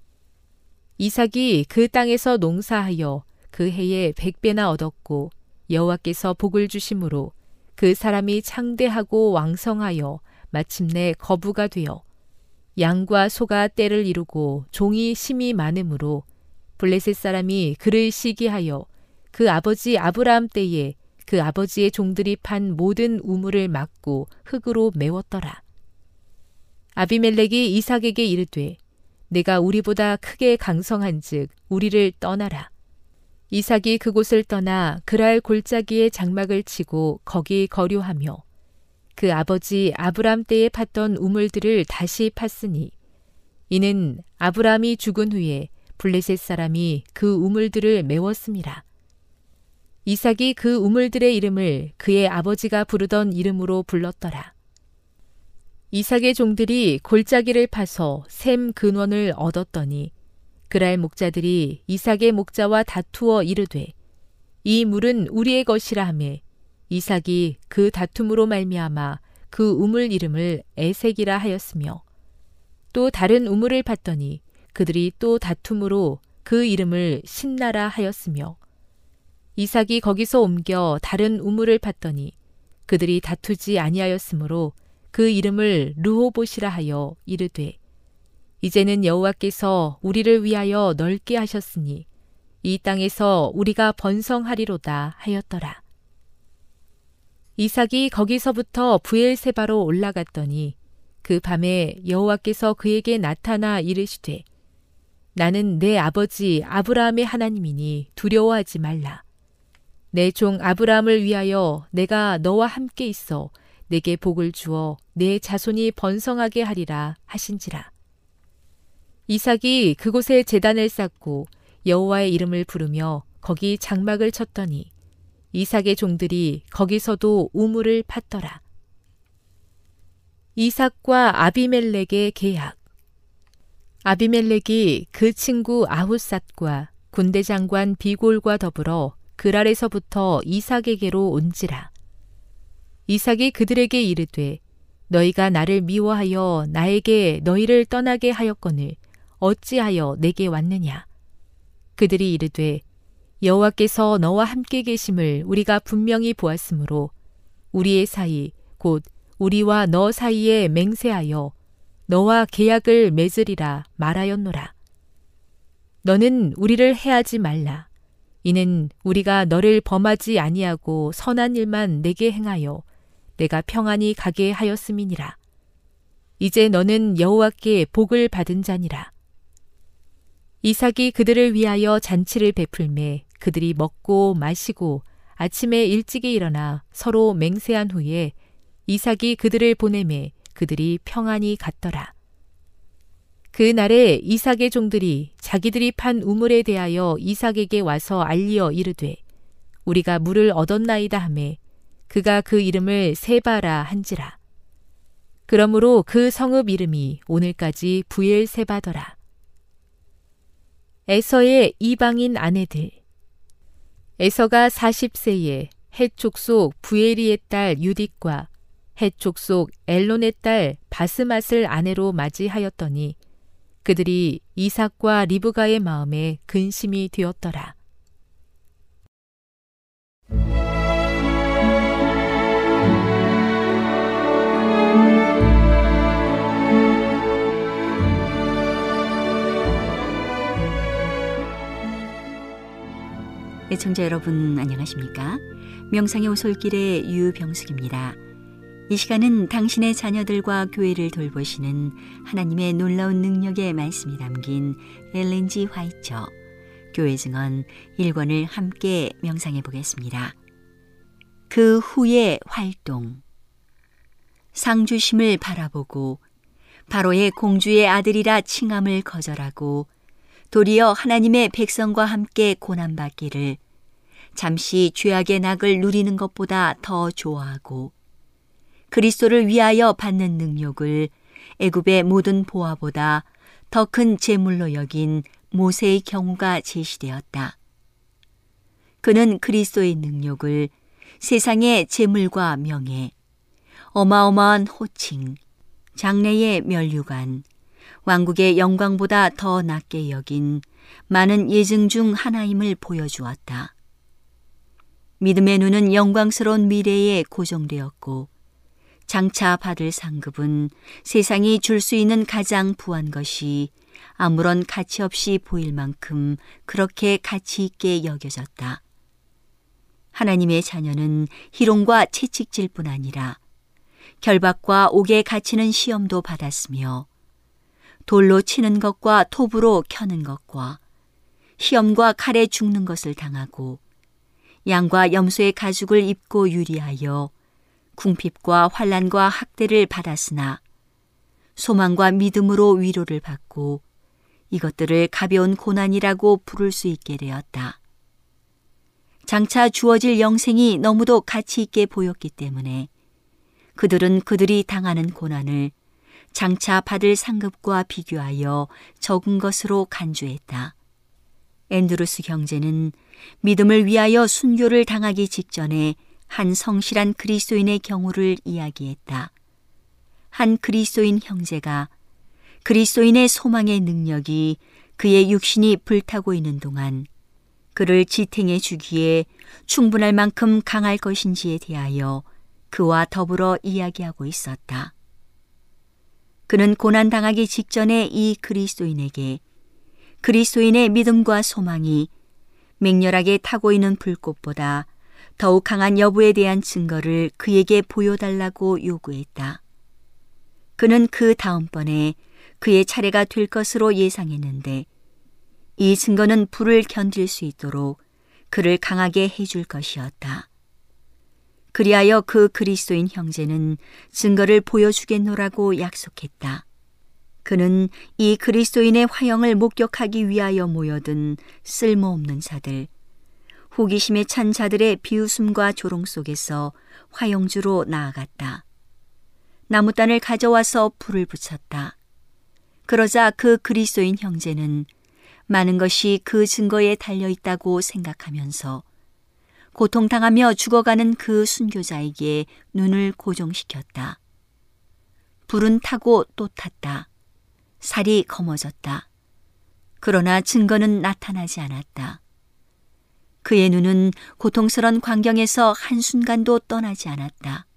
이삭이 그 땅에서 농사하여 그 해에 100배나 얻었고 여호와께서 복을 주심으로 그 사람이 창대하고 왕성하여 마침내 거부가 되어 양과 소가 떼를 이루고 종이 심이 많으므로 블레셋 사람이 그를 시기하여 그 아버지 아브라함 때에 그 아버지의 종들이 판 모든 우물을 막고 흙으로 메웠더라. 아비멜렉이 이삭에게 이르되 내가 우리보다 크게 강성한즉 우리를 떠나라. 이삭이 그곳을 떠나 그랄 골짜기에 장막을 치고 거기 거류하며 그 아버지 아브람 때에 팠던 우물들을 다시 팠으니 이는 아브람이 죽은 후에 블레셋 사람이 그 우물들을 메웠음이라. 이삭이 그 우물들의 이름을 그의 아버지가 부르던 이름으로 불렀더라. 이삭의 종들이 골짜기를 파서 샘 근원을 얻었더니 그랄 목자들이 이삭의 목자와 다투어 이르되 이 물은 우리의 것이라 하매 이삭이 그 다툼으로 말미암아 그 우물 이름을 에색이라 하였으며 또 다른 우물을 팠더니 그들이 또 다툼으로 그 이름을 신나라 하였으며 이삭이 거기서 옮겨 다른 우물을 팠더니 그들이 다투지 아니하였으므로 그 이름을 르호봇이라 하여 이르되 이제는 여호와께서 우리를 위하여 넓게 하셨으니 이 땅에서 우리가 번성하리로다 하였더라. 이삭이 거기서부터 브엘세바로 올라갔더니 그 밤에 여호와께서 그에게 나타나 이르시되 나는 내 아버지 아브라함의 하나님이니 두려워하지 말라. 내 종 아브라함을 위하여 내가 너와 함께 있어 내게 복을 주어 내 자손이 번성하게 하리라 하신지라. 이삭이 그곳에 제단을 쌓고 여호와의 이름을 부르며 거기 장막을 쳤더니 이삭의 종들이 거기서도 우물을 팠더라. 이삭과 아비멜렉의 계약. 아비멜렉이 그 친구 아훗삿과 군대 장관 비골과 더불어 그랄에서부터 이삭에게로 온지라. 이삭이 그들에게 이르되 너희가 나를 미워하여 나에게 너희를 떠나게 하였거늘 어찌하여 내게 왔느냐. 그들이 이르되 여호와께서 너와 함께 계심을 우리가 분명히 보았으므로 우리의 사이 곧 우리와 너 사이에 맹세하여 너와 계약을 맺으리라 말하였노라. 너는 우리를 해하지 말라. 이는 우리가 너를 범하지 아니하고 선한 일만 내게 행하여 내가 평안히 가게 하였음이니라. 이제 너는 여호와께 복을 받은 자니라. 이삭이 그들을 위하여 잔치를 베풀매 그들이 먹고 마시고 아침에 일찍이 일어나 서로 맹세한 후에 이삭이 그들을 보내매 그들이 평안히 갔더라. 그 날에 이삭의 종들이 자기들이 판 우물에 대하여 이삭에게 와서 알리어 이르되 우리가 물을 얻었나이다 하매 그가 그 이름을 세바라 한지라. 그러므로 그 성읍 이름이 오늘까지 부엘세바더라. 에서의 이방인 아내들. 에서가 40세에 헷 족속 부에리의 딸 유딧과 헷 족속 엘론의 딸 바스맛을 아내로 맞이하였더니 그들이 이삭과 리브가의 마음에 근심이 되었더라. 애청자 여러분 안녕하십니까? 명상의 오솔길의 유병숙입니다. 이 시간은 당신의 자녀들과 교회를 돌보시는 하나님의 놀라운 능력의 말씀이 담긴 엘렌 G. 화이처 교회 증언 1권을 함께 명상해 보겠습니다. 그 후의 활동. 상주심을 바라보고 바로의 공주의 아들이라 칭함을 거절하고 도리어 하나님의 백성과 함께 고난받기를 잠시 죄악의 낙을 누리는 것보다 더 좋아하고 그리스도를 위하여 받는 능력을 애굽의 모든 보화보다 더 큰 재물로 여긴 모세의 경우가 제시되었다. 그는 그리스도의 능력을 세상의 재물과 명예, 어마어마한 호칭, 장래의 면류관, 왕국의 영광보다 더 낮게 여긴 많은 예증 중 하나임을 보여주었다. 믿음의 눈은 영광스러운 미래에 고정되었고 장차 받을 상급은 세상이 줄 수 있는 가장 부한 것이 아무런 가치 없이 보일 만큼 그렇게 가치 있게 여겨졌다. 하나님의 자녀는 희롱과 채찍질 뿐 아니라 결박과 옥에 갇히는 시험도 받았으며 돌로 치는 것과 톱으로 켜는 것과 시험과 칼에 죽는 것을 당하고 양과 염소의 가죽을 입고 유리하여 궁핍과 환난과 학대를 받았으나 소망과 믿음으로 위로를 받고 이것들을 가벼운 고난이라고 부를 수 있게 되었다. 장차 주어질 영생이 너무도 가치 있게 보였기 때문에 그들은 그들이 당하는 고난을 장차 받을 상급과 비교하여 적은 것으로 간주했다. 앤드루스 형제는 믿음을 위하여 순교를 당하기 직전에 한 성실한 그리스도인의 경우를 이야기했다. 한 그리스도인 형제가 그리스도인의 소망의 능력이 그의 육신이 불타고 있는 동안 그를 지탱해 주기에 충분할 만큼 강할 것인지에 대하여 그와 더불어 이야기하고 있었다. 그는 고난당하기 직전에 이 그리스도인에게 그리스도인의 믿음과 소망이 맹렬하게 타고 있는 불꽃보다 더욱 강한 여부에 대한 증거를 그에게 보여달라고 요구했다. 그는 그 다음번에 그의 차례가 될 것으로 예상했는데 이 증거는 불을 견딜 수 있도록 그를 강하게 해줄 것이었다. 그리하여 그 그리스도인 형제는 증거를 보여주겠노라고 약속했다. 그는 이 그리스도인의 화형을 목격하기 위하여 모여든 쓸모없는 자들, 호기심에 찬 자들의 비웃음과 조롱 속에서 화형주로 나아갔다. 나무단을 가져와서 불을 붙였다. 그러자 그 그리스도인 형제는 많은 것이 그 증거에 달려있다고 생각하면서 고통당하며 죽어가는 그 순교자에게 눈을 고정시켰다. 불은 타고 또 탔다. 살이 검어졌다. 그러나 증거는 나타나지 않았다. 그의 눈은 고통스런 광경에서 한순간도 떠나지 않았다.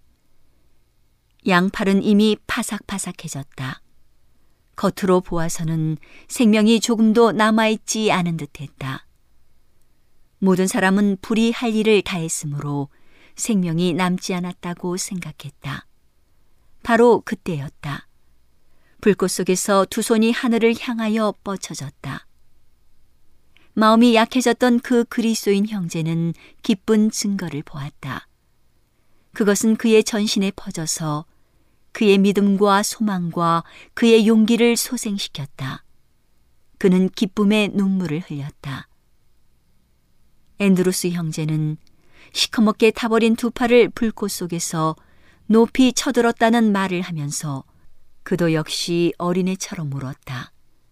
양팔은 이미 파삭파삭해졌다. 겉으로 보아서는 생명이 조금도 남아있지 않은 듯했다. 모든 사람은 불이 할 일을 다했으므로 생명이 남지 않았다고 생각했다. 바로 그때였다. 불꽃 속에서 두 손이 하늘을 향하여 뻗쳐졌다. 마음이 약해졌던 그 그리스도인 형제는 기쁜 증거를 보았다. 그것은 그의 전신에 퍼져서 그의 믿음과 소망과 그의 용기를 소생시켰다. 그는 기쁨의 눈물을 흘렸다. 앤드루스 형제는 시커멓게 타버린 두 팔을 불꽃 속에서 높이 쳐들었다는 말을 하면서 그도 역시 어린애처럼 울었다.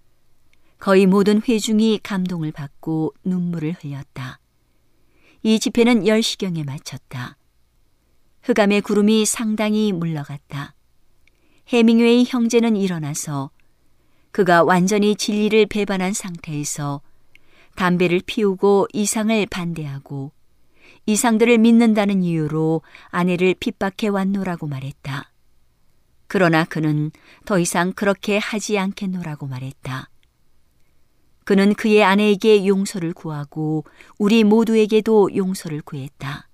거의 모든 회중이 감동을 받고 눈물을 흘렸다. 이 집회는 10시경에 마쳤다. 흑암의 구름이 상당히 물러갔다. 해밍웨이 형제는 일어나서 그가 완전히 진리를 배반한 상태에서 담배를 피우고 이상을 반대하고 이상들을 믿는다는 이유로 아내를 핍박해 왔노라고 말했다. 그러나 그는 더 이상 그렇게 하지 않겠노라고 말했다. 그는 그의 아내에게 용서를 구하고 우리 모두에게도 용서를 구했다.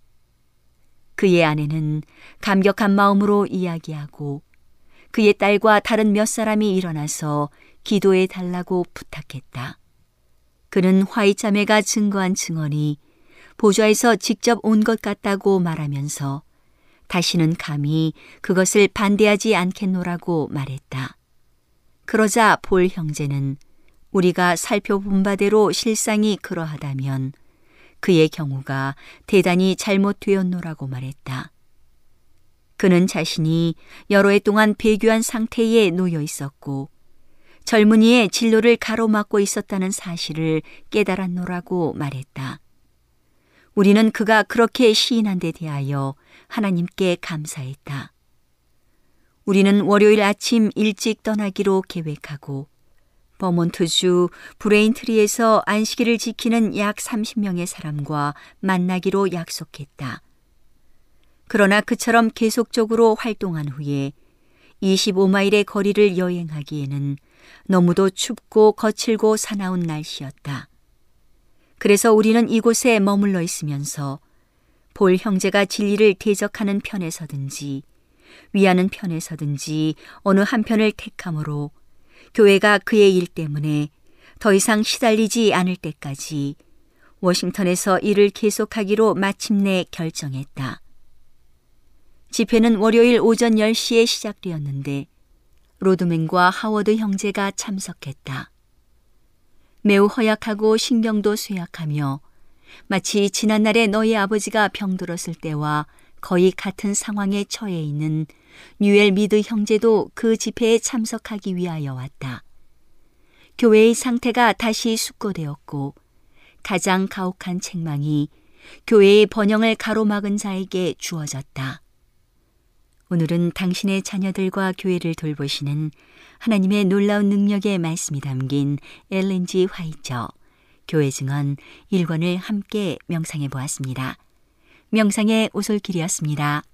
그의 아내는 감격한 마음으로 이야기하고 그의 딸과 다른 몇 사람이 일어나서 기도해 달라고 부탁했다. 그는 화이 자매가 증거한 증언이 보좌에서 직접 온 것 같다고 말하면서 다시는 감히 그것을 반대하지 않겠노라고 말했다. 그러자 볼 형제는 우리가 살펴본 바대로 실상이 그러하다면 그의 경우가 대단히 잘못되었노라고 말했다. 그는 자신이 여러 해 동안 배교한 상태에 놓여 있었고 젊은이의 진로를 가로막고 있었다는 사실을 깨달았노라고 말했다. 우리는 그가 그렇게 시인한 데 대하여 하나님께 감사했다. 우리는 월요일 아침 일찍 떠나기로 계획하고 버몬트주 브레인트리에서 안식일을 지키는 약 30명의 사람과 만나기로 약속했다. 그러나 그처럼 계속적으로 활동한 후에 25마일의 거리를 여행하기에는 너무도 춥고 거칠고 사나운 날씨였다. 그래서 우리는 이곳에 머물러 있으면서 볼 형제가 진리를 대적하는 편에 서든지 위하는 편에 서든지 어느 한편을 택함으로 교회가 그의 일 때문에 더 이상 시달리지 않을 때까지 워싱턴에서 일을 계속하기로 마침내 결정했다. 집회는 월요일 오전 10시에 시작되었는데 로드맨과 하워드 형제가 참석했다. 매우 허약하고 신경도 쇠약하며 마치 지난날에 너희 아버지가 병들었을 때와 거의 같은 상황에 처해 있는 뉴엘 미드 형제도 그 집회에 참석하기 위하여 왔다. 교회의 상태가 다시 숙고되었고 가장 가혹한 책망이 교회의 번영을 가로막은 자에게 주어졌다. 오늘은 당신의 자녀들과 교회를 돌보시는 하나님의 놀라운 능력의 말씀이 담긴 엘렌 G. 화이처 교회 증언 1권을 함께 명상해 보았습니다. 명상의 오솔길이었습니다.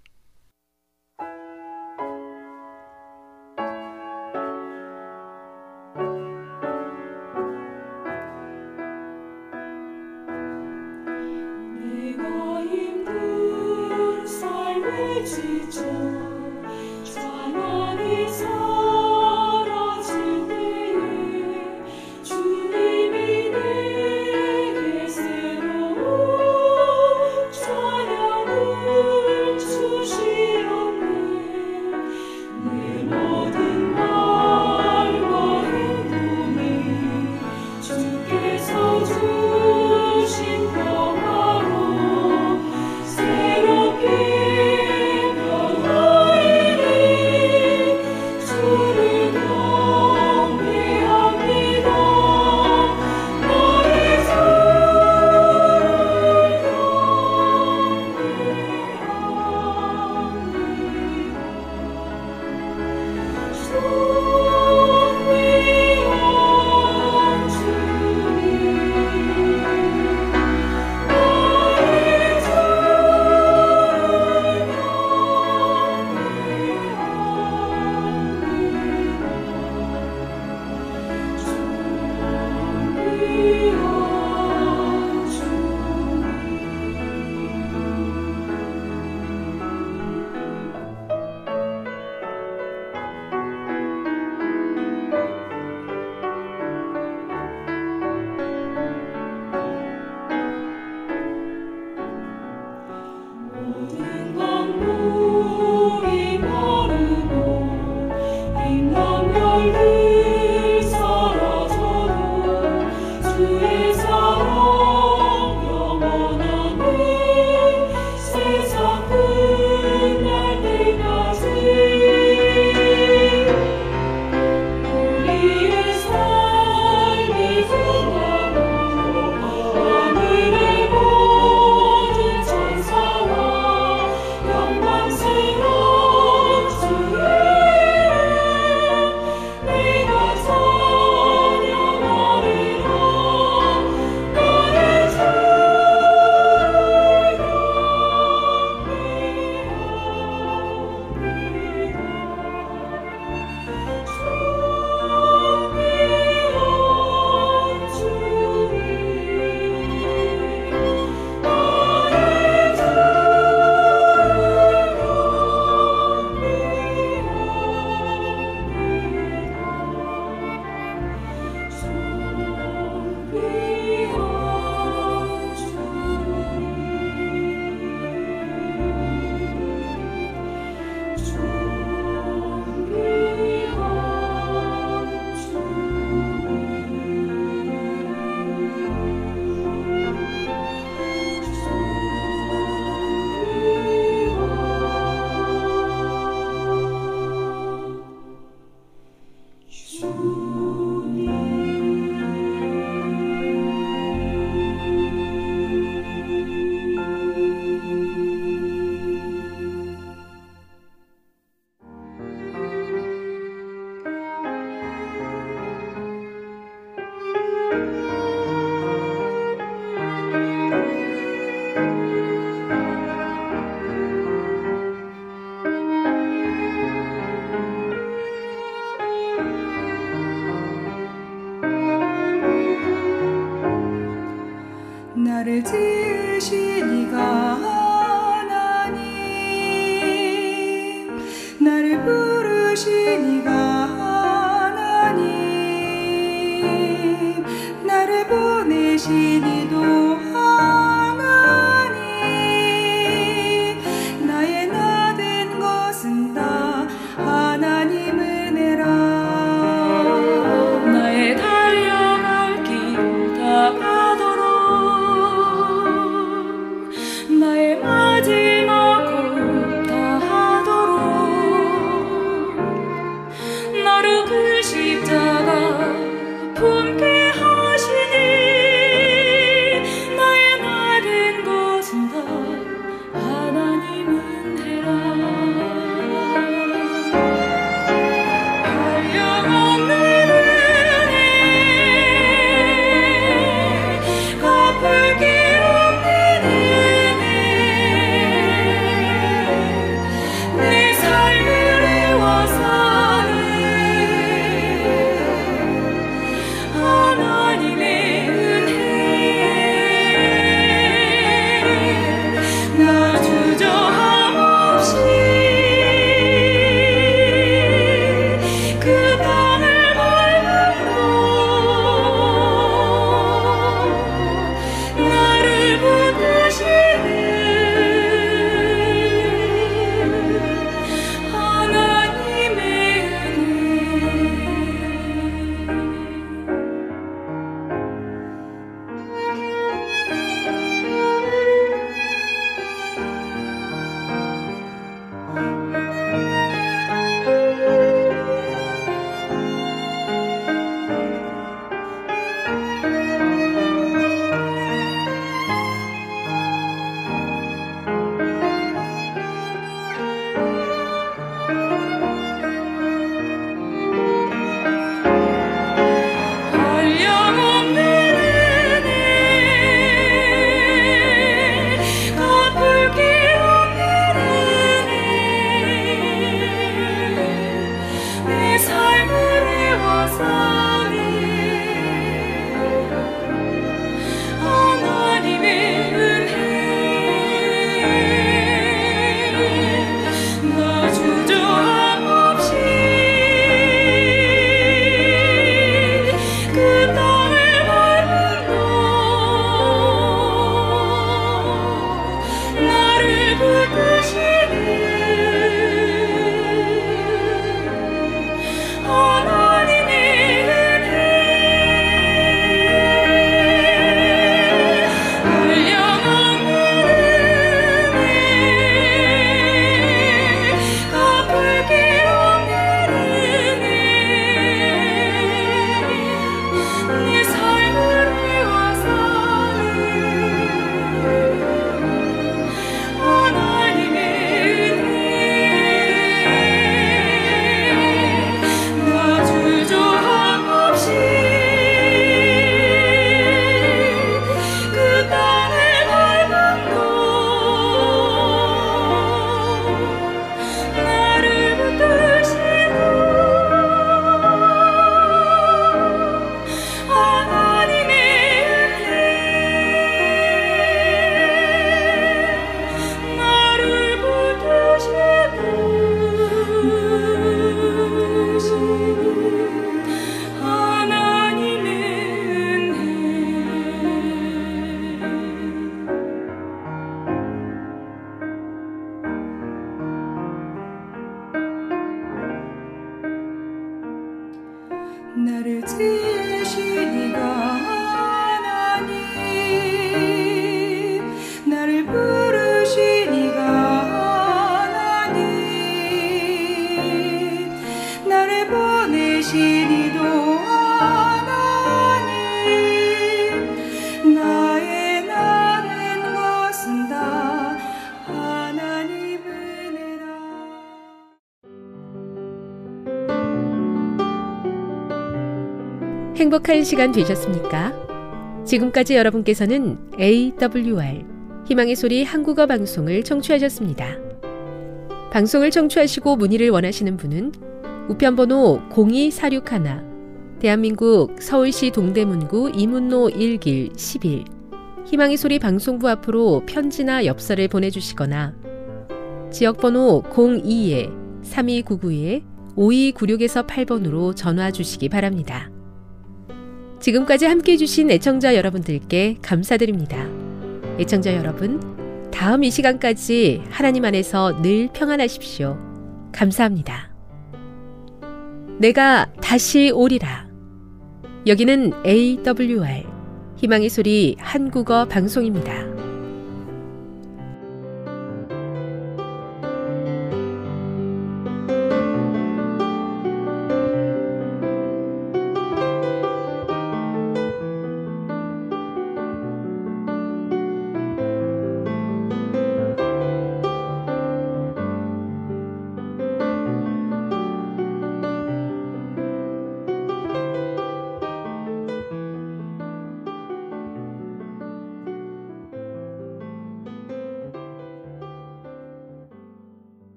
내가 힘든 삶에 지쳐 찬양이 사라질 때에 주님이 내게 새로운 찬양을 주시네. 행복한 시간 되셨습니까? 지금까지 여러분께서는 AWR 희망의 소리 한국어 방송을 청취하셨습니다. 방송을 청취하시고 문의를 원하시는 분은 우편번호 02461 대한민국 서울시 동대문구 이문로 1길 11 희망의 소리 방송부 앞으로 편지나 엽서를 보내주시거나 지역번호 02-3299-5296에서 8번으로 전화 주시기 바랍니다. 지금까지 함께해 주신 애청자 여러분들께 감사드립니다. 애청자 여러분, 다음 이 시간까지 하나님 안에서 늘 평안하십시오. 감사합니다. 내가 다시 오리라. 여기는 AWR 희망의 소리 한국어 방송입니다.